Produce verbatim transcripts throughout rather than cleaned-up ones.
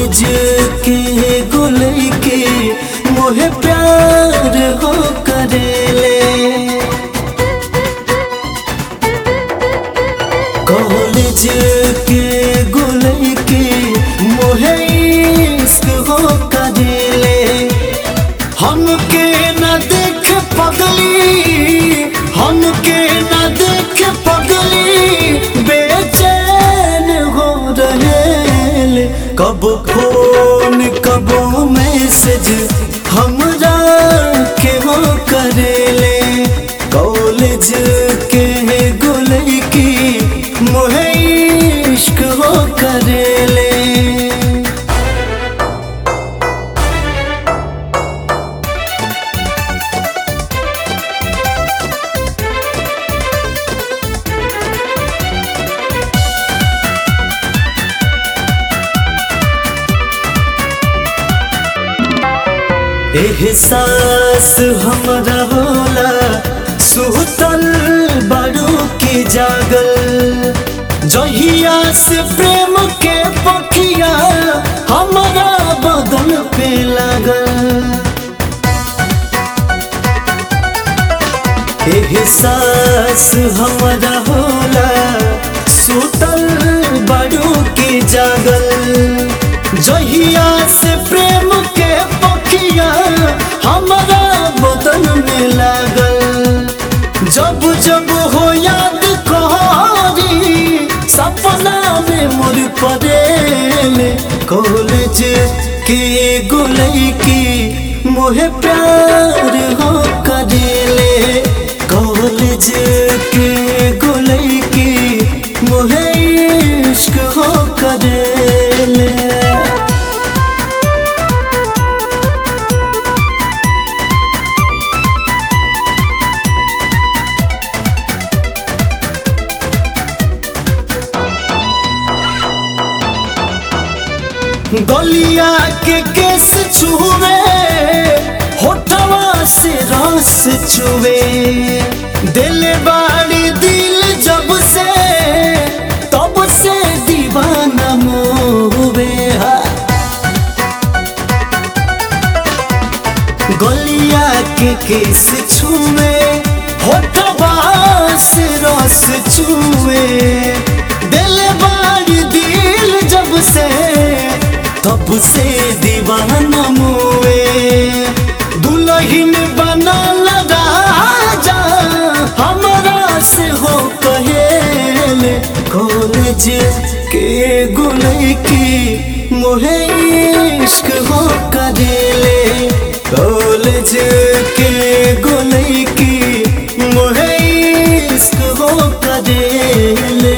College के गोलई के मोहे प्यार हो करेले। कॉलेज के गोलई के मोहे इश्क हो करेले। हमके न देख पगली, हमके न देख पगली बेचैन हो रहेले। कब फोन कब मैसेज हमरा के हो करेले। कॉलेज के गोलई की मोहे इश्क हो करेले। एहसास हमरा होला सुतल बड़ू के जागल। जहिया से प्रेम के पखिया हमरा बदन पे लागल। एहसास हमरा होला सुतल बड़ू के जागल। जहिया से प्रेम के पखिया हमरा बदन में लागल। जब जब हो याद कहारी सपना में मोर पड़ेले। कॉलेज के गोलई की मोहे प्यार हो करेले। कॉलेज के गोलई की मोहे इश्क हो करेले। गलिया के केस छुवे, होठवा से रस छुवे। दिल बाड़ी दिल जब से तब से दीवाना मोहवे। गलिया के केस छुवे, होठवा से रस छुवे। दिल बाड़ी दिल जब से तब से दीवाना मोए। दुल्हन बनल राजा हमरा से हो कहेले। कॉलेज के गोलई की मोहे इश्क हो करेले। कॉलेज के गोलई की मोहे इश्क हो करेले।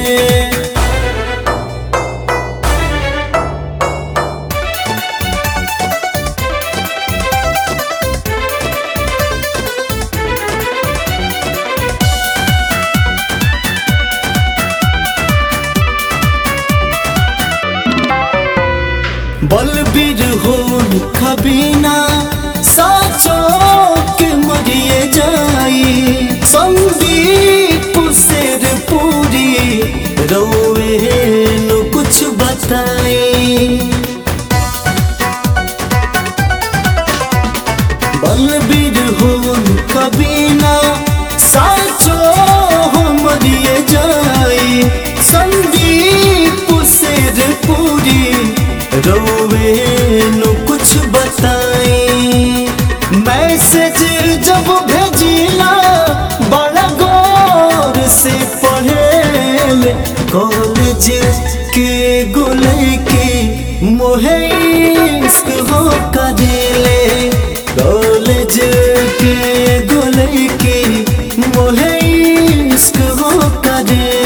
बलबीर हो खबीना साचो के मरिए जाई। संदीप शेर पूरी रोवे न कुछ बताई। बलबीर हो खबीना साचो हो मरिए जाई। संदीप शेर पूरी रोवे न कुछ बताई। मैसेज जब भेजिला बड़ा गौर से पढ़ेले। कॉलेज के गोलई की मोहे इश्क हो करेले। कॉलेज के गोलई की मोहे इश्क हो करेले।